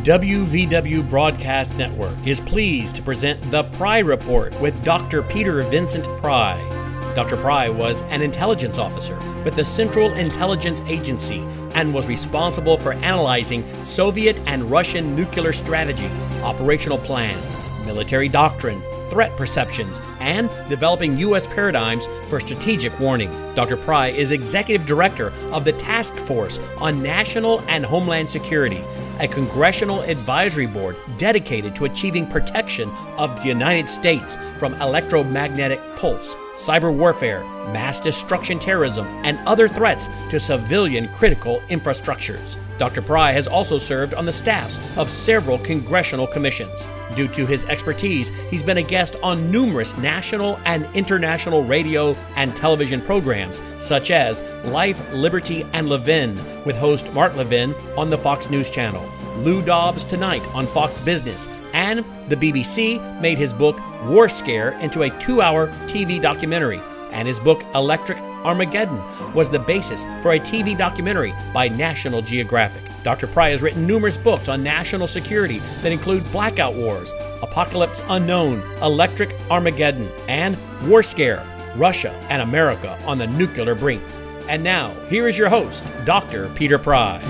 WVW Broadcast Network is pleased to present The Pry Report with Dr. Peter Vincent Pry. Dr. Pry was an intelligence officer with the Central Intelligence Agency and was responsible for analyzing Soviet and Russian nuclear strategy, operational plans, military doctrine, threat perceptions, and developing U.S. paradigms for strategic warning. Dr. Pry is Executive Director of the Task Force on National and Homeland Security, a congressional advisory board dedicated to achieving protection of the United States from electromagnetic pulse, cyber warfare, mass destruction terrorism, and other threats to civilian critical infrastructures. Dr. Pry has also served on the staffs of several congressional commissions. Due to his expertise, he's been a guest on numerous national and international radio and television programs, such as Life, Liberty, and Levin, with host Mark Levin on the Fox News Channel, Lou Dobbs Tonight on Fox Business, and the BBC made his book War Scare into a 2-hour TV documentary, and his book Electric Armageddon was the basis for a TV documentary by National Geographic. Dr. Pry has written numerous books on national security that include Blackout Wars, Apocalypse Unknown, Electric Armageddon, and War Scare, Russia and America on the Nuclear Brink. And now, here is your host, Dr. Peter Pry.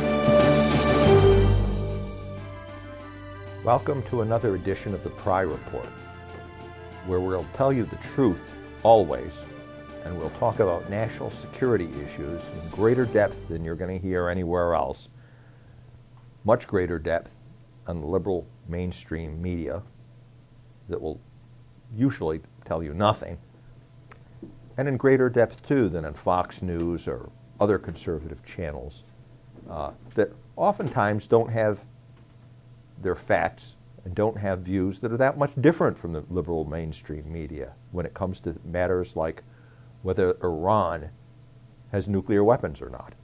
Welcome to another edition of the Pry Report, where we'll tell you the truth always, and we'll talk about national security issues in greater depth than you're going to hear anywhere else, much greater depth on the liberal mainstream media that will usually tell you nothing, and in greater depth too than on Fox News or other conservative channels that oftentimes don't have their facts and don't have views that are that much different from the liberal mainstream media when it comes to matters like whether Iran has nuclear weapons or not.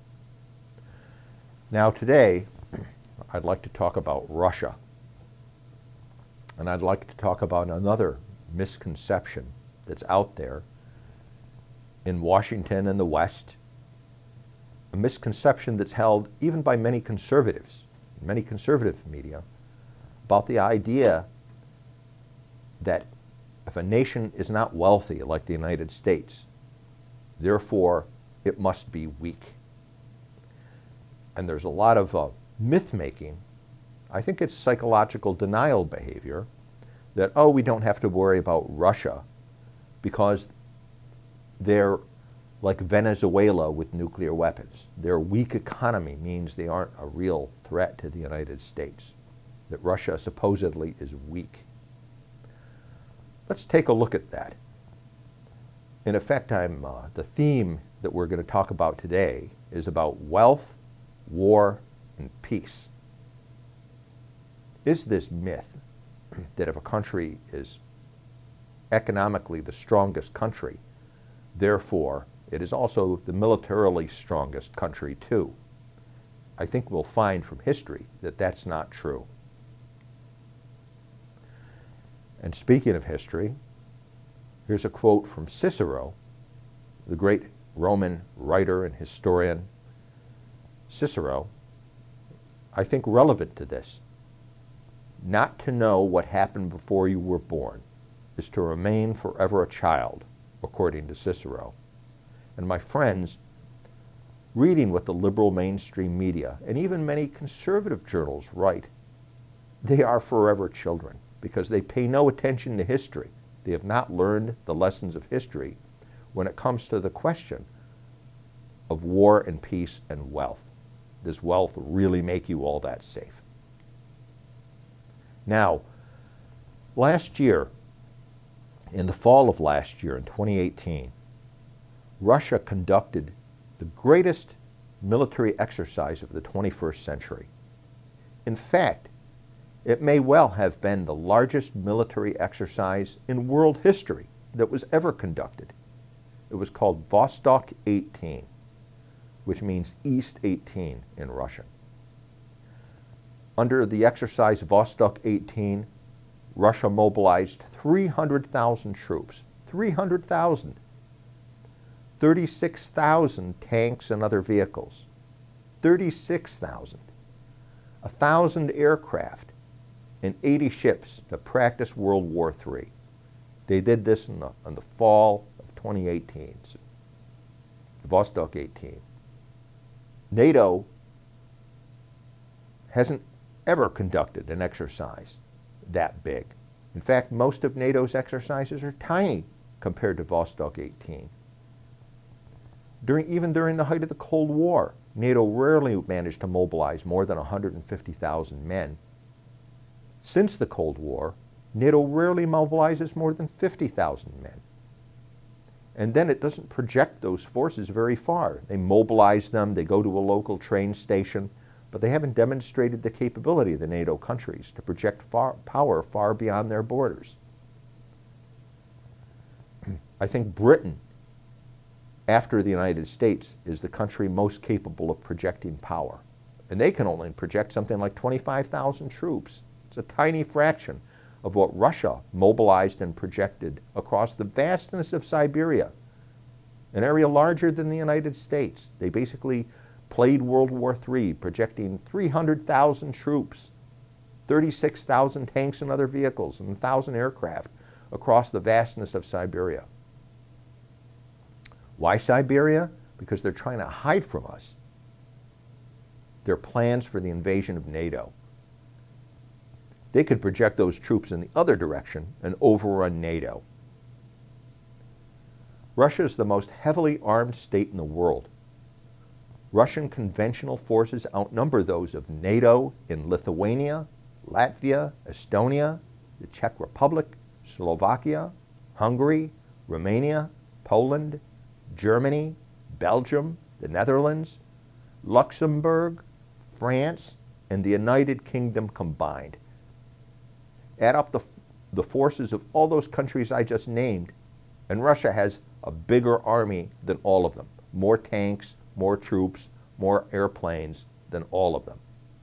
Now today, I'd like to talk about Russia. And I'd like to talk about another misconception that's out there in Washington and the West, a misconception that's held even by many conservatives, many conservative media, about the idea that if a nation is not wealthy like the United States, therefore it must be weak. And there's a lot of myth-making. I think it's psychological denial behavior that, oh, we don't have to worry about Russia because they're like Venezuela with nuclear weapons. Their weak economy means they aren't a real threat to the United States, that Russia supposedly is weak. Let's take a look at that. In effect, the theme that we're going to talk about today is about wealth, war, and peace. Is this myth that if a country is economically the strongest country, therefore it is also the militarily strongest country too? I think we'll find from history that that's not true. And speaking of history, here's a quote from Cicero, the great Roman writer and historian. Cicero, I think relevant to this. Not to know what happened before you were born is to remain forever a child, according to Cicero. And my friends, reading what the liberal mainstream media and even many conservative journals write, they are forever children, because they pay no attention to history. They have not learned the lessons of history when it comes to the question of war and peace and wealth. Does wealth really make you all that safe? Now, last year, in the fall of last year, in 2018, Russia conducted the greatest military exercise of the 21st century. In fact, it may well have been the largest military exercise in world history that was ever conducted. It was called Vostok 18, which means East 18 in Russian. Under the exercise Vostok 18, Russia mobilized 300,000 troops, 300,000, 36,000 tanks and other vehicles, 36,000. 1,000 aircraft, and 80 ships to practice World War III. They did this in the fall of 2018, Vostok 18. NATO hasn't ever conducted an exercise that big. In fact, most of NATO's exercises are tiny compared to Vostok 18. Even during the height of the Cold War, NATO rarely managed to mobilize more than 150,000 men. Since the Cold War, NATO rarely mobilizes more than 50,000 men. And then it doesn't project those forces very far. They mobilize them, they go to a local train station, but they haven't demonstrated the capability of the NATO countries to project power far beyond their borders. I think Britain, after the United States, is the country most capable of projecting power. And they can only project something like 25,000 troops. It's a tiny fraction of what Russia mobilized and projected across the vastness of Siberia, an area larger than the United States. They basically played World War III, projecting 300,000 troops, 36,000 tanks and other vehicles, and 1,000 aircraft across the vastness of Siberia. Why Siberia? Because they're trying to hide from us their plans for the invasion of NATO. They could project those troops in the other direction and overrun NATO. Russia is the most heavily armed state in the world. Russian conventional forces outnumber those of NATO in Lithuania, Latvia, Estonia, the Czech Republic, Slovakia, Hungary, Romania, Poland, Germany, Belgium, the Netherlands, Luxembourg, France, and the United Kingdom combined. Add up the forces of all those countries I just named, and Russia has a bigger army than all of them. More tanks, more troops, more airplanes than all of them.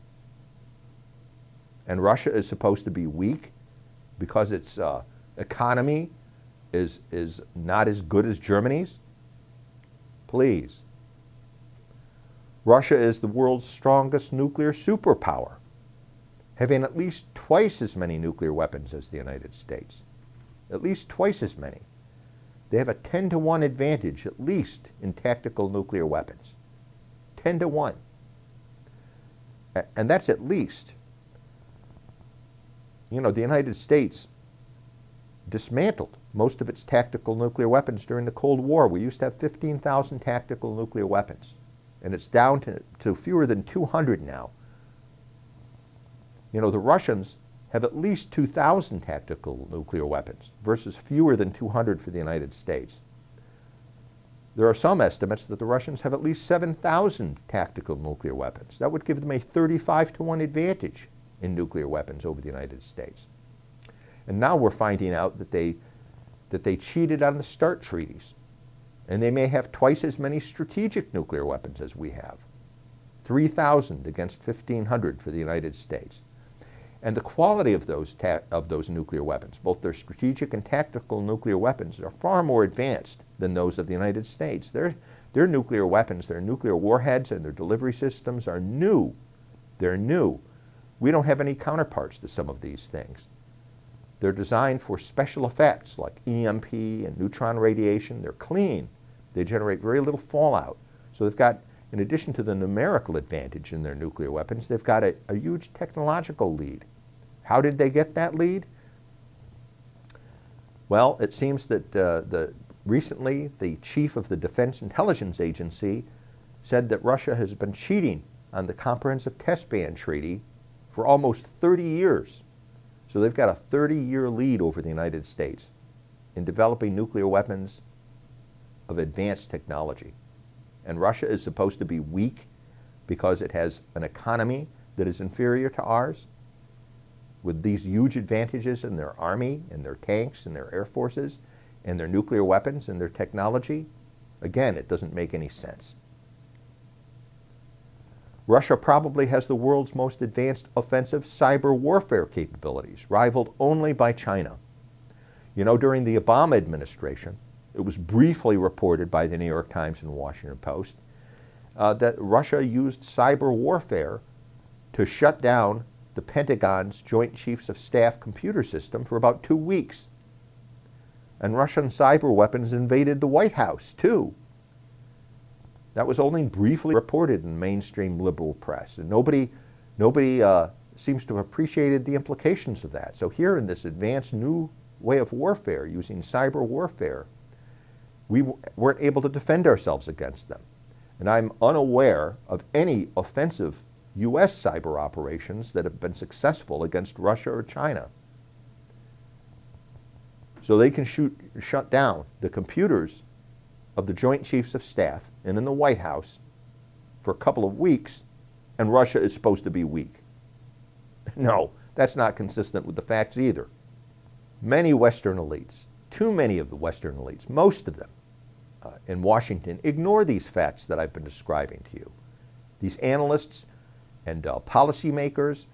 And Russia is supposed to be weak because its economy is not as good as Germany's? Please. Russia is the world's strongest nuclear superpower, having at least twice as many nuclear weapons as the United States. At least twice as many. They have a 10-to-1 advantage, at least, in tactical nuclear weapons. 10-to-1. And that's at least. You know, the United States dismantled most of its tactical nuclear weapons during the Cold War. We used to have 15,000 tactical nuclear weapons, and it's down to fewer than 200 now. You know, the Russians have at least 2,000 tactical nuclear weapons versus fewer than 200 for the United States. There are some estimates that the Russians have at least 7,000 tactical nuclear weapons. That would give them a 35-to-1 advantage in nuclear weapons over the United States. And now we're finding out that they cheated on the START treaties, and they may have twice as many strategic nuclear weapons as we have. 3,000 against 1,500 for the United States. And the quality of those nuclear weapons, both their strategic and tactical nuclear weapons, are far more advanced than those of the United States. Their nuclear weapons, their nuclear warheads and their delivery systems are new. They're new. We don't have any counterparts to some of these things. They're designed for special effects like EMP and neutron radiation. They're clean. They generate very little fallout. So they've got, in addition to the numerical advantage in their nuclear weapons, they've got a huge technological lead. How did they get that lead? Well, it seems that recently the chief of the Defense Intelligence Agency said that Russia has been cheating on the Comprehensive Test Ban Treaty for almost 30 years. So they've got a 30-year lead over the United States in developing nuclear weapons of advanced technology. And Russia is supposed to be weak because it has an economy that is inferior to ours, with these huge advantages in their army and their tanks and their air forces and their nuclear weapons and their technology. Again, it doesn't make any sense. Russia probably has the world's most advanced offensive cyber warfare capabilities, rivaled only by China. You know, during the Obama administration, it was briefly reported by the New York Times and Washington Post that Russia used cyber warfare to shut down the Pentagon's Joint Chiefs of Staff computer system for about 2 weeks. And Russian cyber weapons invaded the White House, too. That was only briefly reported in mainstream liberal press, and nobody seems to have appreciated the implications of that. So here in this advanced new way of warfare, using cyber warfare, we weren't able to defend ourselves against them. And I'm unaware of any offensive U.S. cyber operations that have been successful against Russia or China. So they can shut down the computers of the Joint Chiefs of Staff and in the White House for a couple of weeks, and Russia is supposed to be weak. No, that's not consistent with the facts either. Many Western elites, too many of the Western elites, most of them in Washington, ignore these facts that I've been describing to you. These analysts and policymakers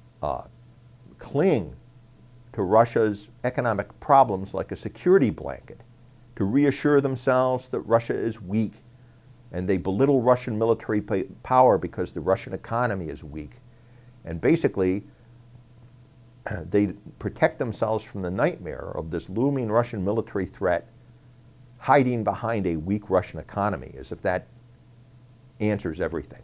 cling to Russia's economic problems like a security blanket to reassure themselves that Russia is weak, and they belittle Russian military power because the Russian economy is weak. And basically, they protect themselves from the nightmare of this looming Russian military threat hiding behind a weak Russian economy, as if that answers everything.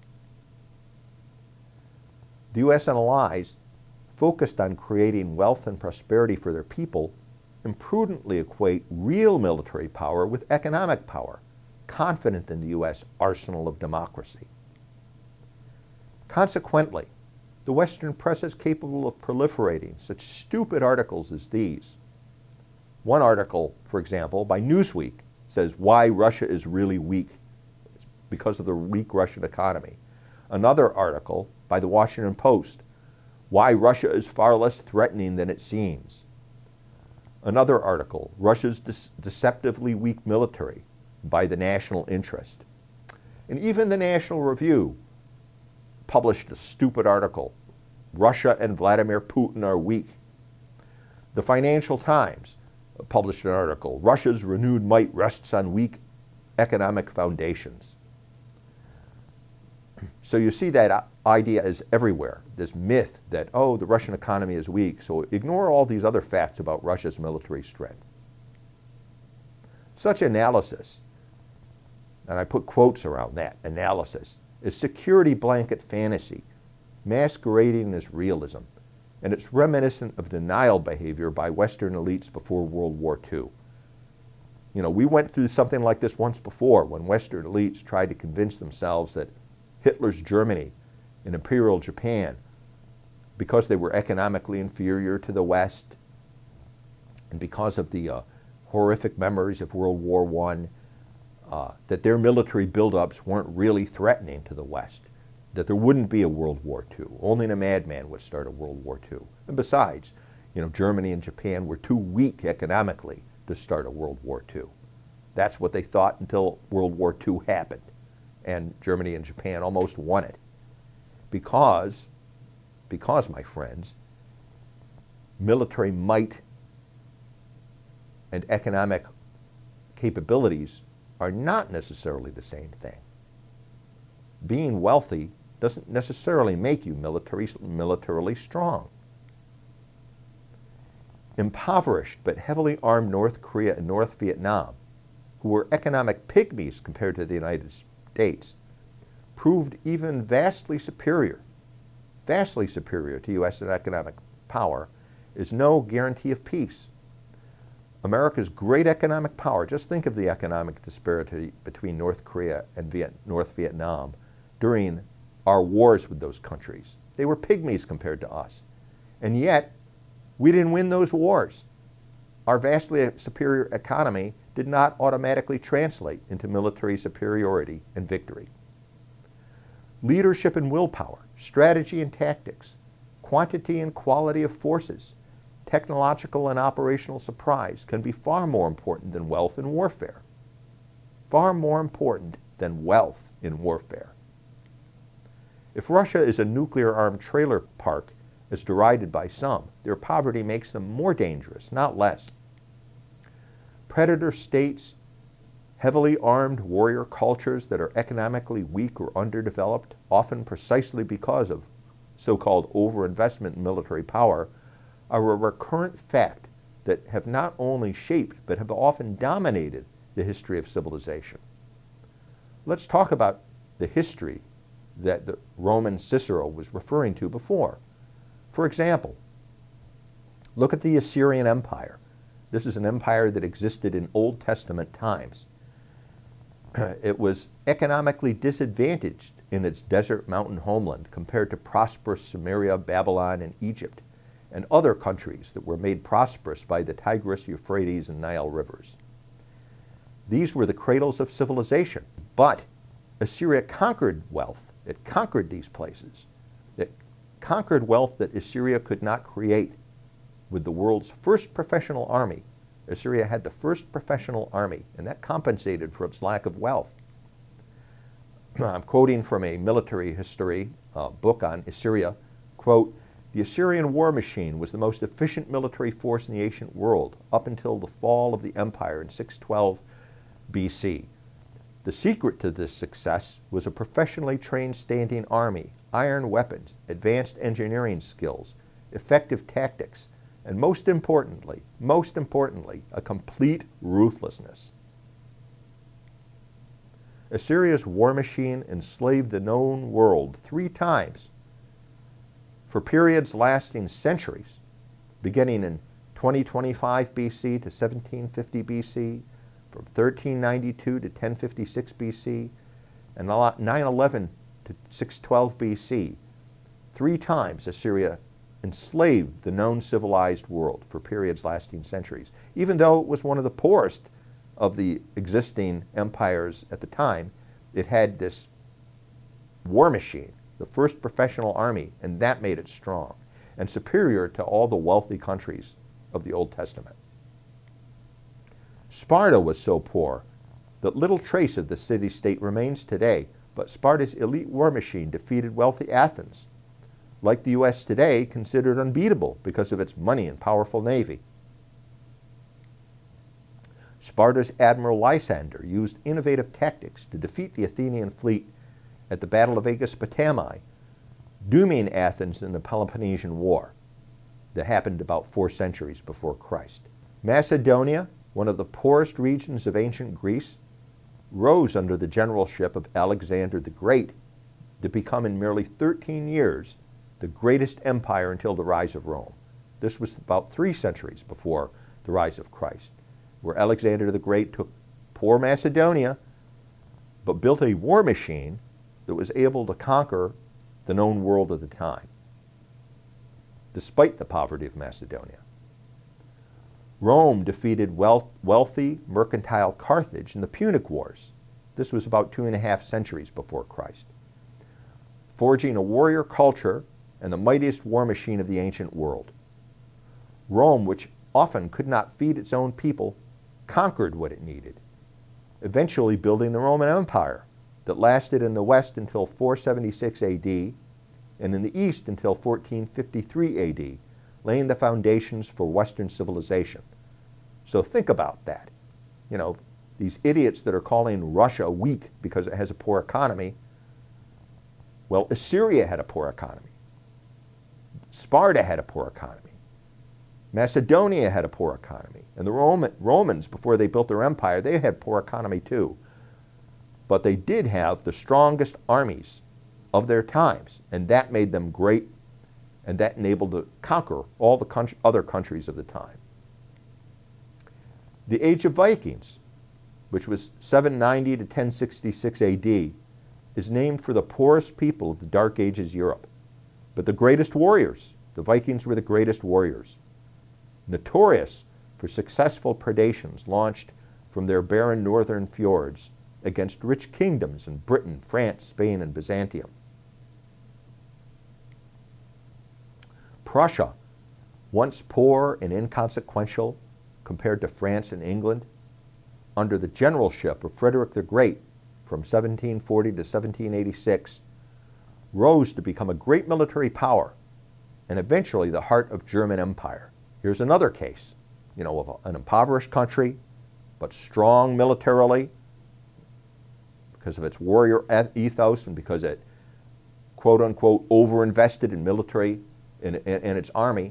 The U.S. and allies, focused on creating wealth and prosperity for their people, imprudently equate real military power with economic power, confident in the U.S. arsenal of democracy. Consequently, the Western press is capable of proliferating such stupid articles as these. One article, for example, by Newsweek says why Russia is really weak. It's because of the weak Russian economy. Another article by the Washington Post, why Russia is far less threatening than it seems. Another article, Russia's deceptively weak military, by the National Interest. And even the National Review published a stupid article, Russia and Vladimir Putin are weak. The Financial Times published an article, Russia's renewed might rests on weak economic foundations. So you see that idea is everywhere, this myth that, oh, the Russian economy is weak, so ignore all these other facts about Russia's military strength. Such analysis, and I put quotes around that, analysis, is security blanket fantasy, masquerading as realism, and it's reminiscent of denial behavior by Western elites before World War II. You know, we went through something like this once before when Western elites tried to convince themselves that Hitler's Germany and Imperial Japan, because they were economically inferior to the West, and because of the horrific memories of World War I, that their military buildups weren't really threatening to the West, that there wouldn't be a World War II. Only a madman would start a World War II. And besides, you know, Germany and Japan were too weak economically to start a World War II. That's what they thought until World War II happened, and Germany and Japan almost won it. Because, my friends, military might and economic capabilities are not necessarily the same thing. Being wealthy doesn't necessarily make you militarily strong. Impoverished but heavily armed North Korea and North Vietnam, who were economic pygmies compared to the United States, proved even vastly superior to U.S. economic power, is no guarantee of peace. America's great economic power, just think of the economic disparity between North Korea and North Vietnam during our wars with those countries. They were pygmies compared to us. And yet, we didn't win those wars. Our vastly superior economy did not automatically translate into military superiority and victory. Leadership and willpower, strategy and tactics, quantity and quality of forces, technological and operational surprise can be far more important than wealth in warfare. Far more important than wealth in warfare. If Russia is a nuclear-armed trailer park, as derided by some, their poverty makes them more dangerous, not less. Predator states, heavily armed warrior cultures that are economically weak or underdeveloped, often precisely because of so-called overinvestment in military power, are a recurrent fact that have not only shaped but have often dominated the history of civilization. Let's talk about the history that the Roman Cicero was referring to before. For example, look at the Assyrian Empire. This is an empire that existed in Old Testament times. It was economically disadvantaged in its desert mountain homeland compared to prosperous Samaria, Babylon, and Egypt, and other countries that were made prosperous by the Tigris, Euphrates, and Nile rivers. These were the cradles of civilization, but Assyria conquered wealth. It conquered these places. It conquered wealth that Assyria could not create. With the world's first professional army, Assyria had the first professional army, and that compensated for its lack of wealth. I'm quoting from a military history book on Assyria, quote, "The Assyrian war machine was the most efficient military force in the ancient world up until the fall of the empire in 612 BC. The secret to this success was a professionally trained standing army, iron weapons, advanced engineering skills, effective tactics, and most importantly, a complete ruthlessness." Assyria's war machine enslaved the known world 3 times for periods lasting centuries, beginning in 2025 BC to 1750 BC, from 1392 to 1056 BC, and 911 to 612 BC. 3 times Assyria enslaved the known civilized world for periods lasting centuries, even though it was one of the poorest of the existing empires at the time. It had this war machine, the first professional army, and that made it strong and superior to all the wealthy countries of the Old Testament. Sparta was so poor that little trace of the city-state remains today, but Sparta's elite war machine defeated wealthy Athens, like the U.S. today, considered unbeatable because of its money and powerful navy. Sparta's Admiral Lysander used innovative tactics to defeat the Athenian fleet at the Battle of Aegospotami, dooming Athens in the Peloponnesian War that happened about 4 centuries before Christ. Macedonia, one of the poorest regions of ancient Greece, rose under the generalship of Alexander the Great to become in merely 13 years the greatest empire until the rise of Rome. This was about 3 centuries before the rise of Christ, where Alexander the Great took poor Macedonia, but built a war machine that was able to conquer the known world at the time, despite the poverty of Macedonia. Rome defeated wealthy, mercantile Carthage in the Punic Wars. This was about 2.5 centuries before Christ, forging a warrior culture and the mightiest war machine of the ancient world. Rome, which often could not feed its own people, conquered what it needed, eventually building the Roman Empire that lasted in the West until 476 AD and in the East until 1453 AD, laying the foundations for Western civilization. So think about that. You know, these idiots that are calling Russia weak because it has a poor economy. Well, Assyria had a poor economy. Sparta had a poor economy. Macedonia had a poor economy. And the Romans, before they built their empire, they had poor economy too. But they did have the strongest armies of their times, and that made them great, and that enabled them to conquer all the other countries of the time. The Age of Vikings, which was 790 to 1066 AD, is named for the poorest people of the Dark Ages Europe. But the greatest warriors, the Vikings were the greatest warriors, notorious for successful predations launched from their barren northern fjords against rich kingdoms in Britain, France, Spain, and Byzantium. Prussia, once poor and inconsequential compared to France and England, under the generalship of Frederick the Great from 1740 to 1786, rose to become a great military power and eventually the heart of German Empire. Here's another case, you know, of an impoverished country, but strong militarily because of its warrior ethos and because it, quote-unquote overinvested in military and its army,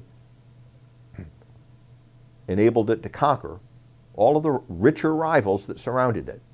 enabled it to conquer all of the richer rivals that surrounded it.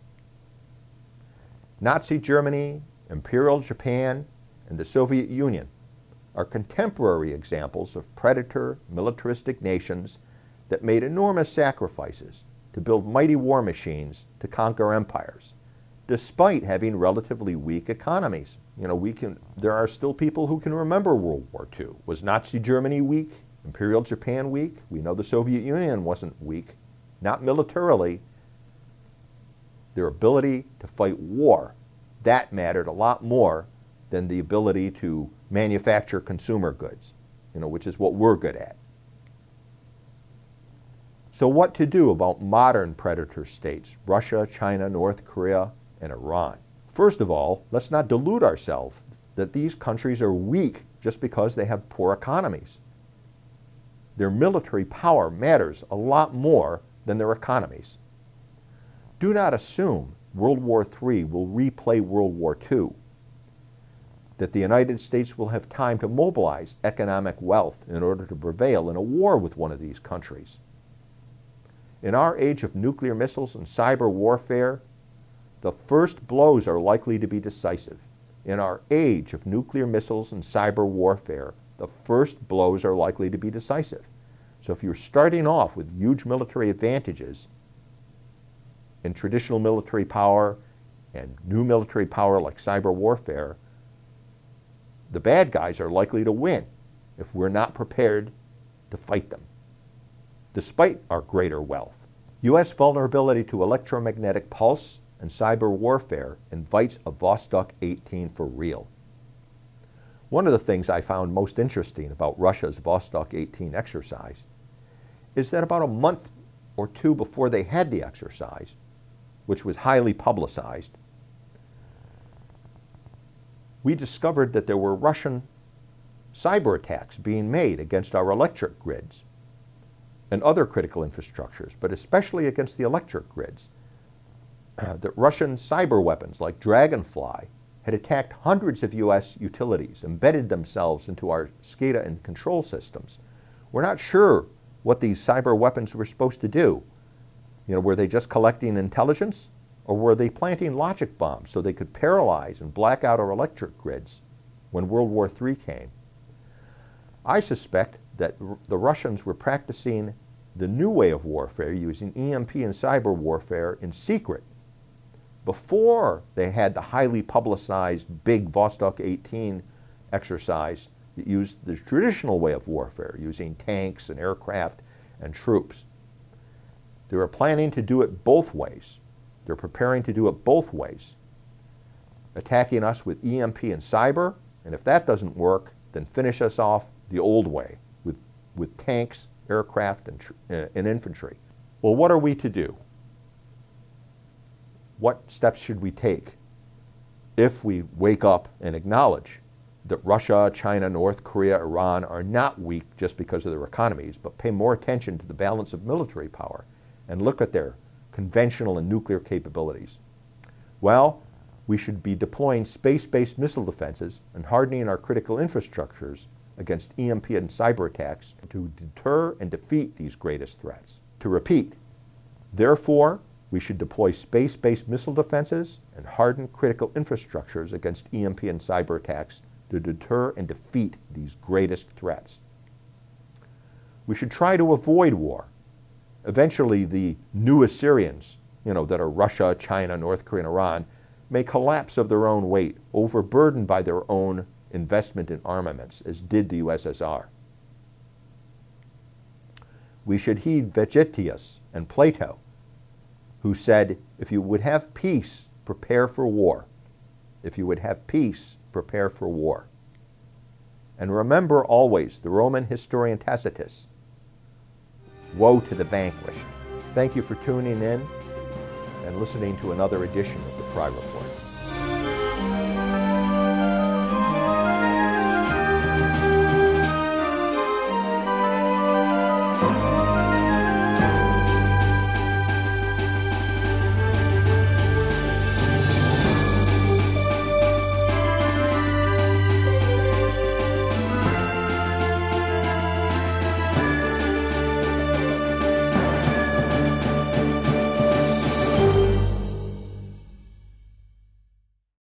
Nazi Germany, Imperial Japan, and the Soviet Union are contemporary examples of predator, militaristic nations that made enormous sacrifices to build mighty war machines to conquer empires, despite having relatively weak economies. You know, there are still people who can remember World War II. Was Nazi Germany weak? Imperial Japan weak? We know the Soviet Union wasn't weak, not militarily. Their ability to fight war, that mattered a lot more than the ability to manufacture consumer goods, you know, which is what we're good at. So what to do about modern predator states, Russia, China, North Korea, and Iran? First of all, let's not delude ourselves that these countries are weak just because they have poor economies. Their military power matters a lot more than their economies. Do not assume World War III will replay World War II, that the United States will have time to mobilize economic wealth in order to prevail in a war with one of these countries. In our age of nuclear missiles and cyber warfare, the first blows are likely to be decisive. In our age of nuclear missiles and cyber warfare, the first blows are likely to be decisive. So if you're starting off with huge military advantages in traditional military power and new military power like cyber warfare, the bad guys are likely to win if we're not prepared to fight them, despite our greater wealth. U.S. vulnerability to electromagnetic pulse and cyber warfare invites a Vostok 18 for real. One of the things I found most interesting about Russia's Vostok 18 exercise is that about a month or two before they had the exercise, which was highly publicized, we discovered that there were Russian cyber attacks being made against our electric grids and other critical infrastructures, but especially against the electric grids. That Russian cyber weapons like Dragonfly had attacked hundreds of U.S. utilities, embedded themselves into our SCADA and control systems. We're not sure what these cyber weapons were supposed to do. You know, were they just collecting intelligence, or were they planting logic bombs so they could paralyze and black out our electric grids when World War III came? I suspect that the Russians were practicing the new way of warfare using EMP and cyber warfare in secret before they had the highly publicized big Vostok 18 exercise that used the traditional way of warfare using tanks and aircraft and troops. They were planning to do it both ways. They're preparing to do it both ways, attacking us with EMP and cyber, and if that doesn't work, then finish us off the old way with tanks, aircraft, and infantry. Well, what are we to do? What steps should we take if we wake up and acknowledge that Russia, China, North Korea, Iran are not weak just because of their economies, but pay more attention to the balance of military power and look at their conventional and nuclear capabilities? Well, we should be deploying space-based missile defenses and hardening our critical infrastructures against EMP and cyber attacks to deter and defeat these greatest threats. To repeat, therefore, we should deploy space-based missile defenses and harden critical infrastructures against EMP and cyber attacks to deter and defeat these greatest threats. We should try to avoid war. Eventually, the new Assyrians, that are Russia, China, North Korea, and Iran, may collapse of their own weight, overburdened by their own investment in armaments, as did the USSR. We should heed Vegetius and Plato, who said, if you would have peace, prepare for war. If you would have peace, prepare for war. And remember always the Roman historian Tacitus, woe to the vanquished. Thank you for tuning in and listening to another edition of the Pry Report.